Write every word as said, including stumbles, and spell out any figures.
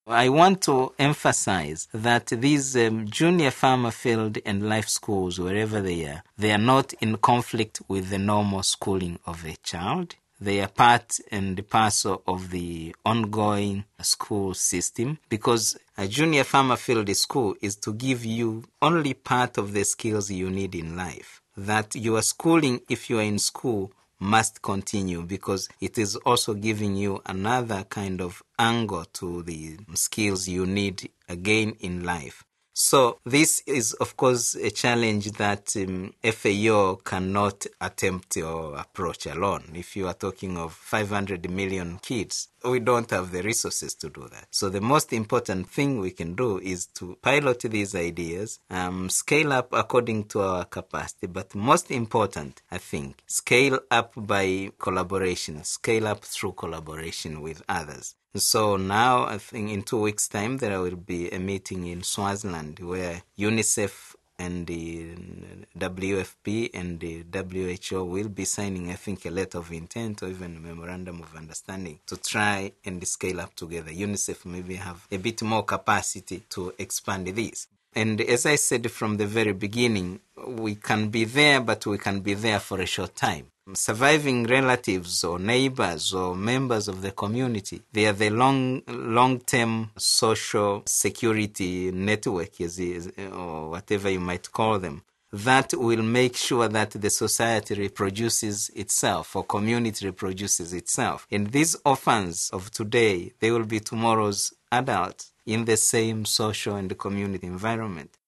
I want to emphasize that these um, junior farmer field and life schools, wherever they are, they are not in conflict with the normal schooling of a child. They are part and parcel of the ongoing school system, because a junior farmer field school is to give you only part of the skills you need in life. That your schooling, if you are in school, must continue, because it is also giving you another kind of angle to the skills you need again in life. So this is, of course, a challenge that um, F A O cannot attempt or approach alone. If you are talking of five hundred million kids, we don't have the resources to do that. So the most important thing we can do is to pilot these ideas, um, scale up according to our capacity, but most important, I think, scale up by collaboration, scale up through collaboration with others. So now, I think in two weeks' time, there will be a meeting in Swaziland where UNICEF and the W F P and the W H O will be signing, I think, a letter of intent or even a memorandum of understanding to try and scale up together. UNICEF maybe have a bit more capacity to expand this. And as I said from the very beginning, we can be there, but we can be there for a short time. Surviving relatives or neighbors or members of the community, they are the long, long-term social security network, or whatever you might call them, that will make sure that the society reproduces itself or community reproduces itself. And these orphans of today, they will be tomorrow's adults in the same social and community environment.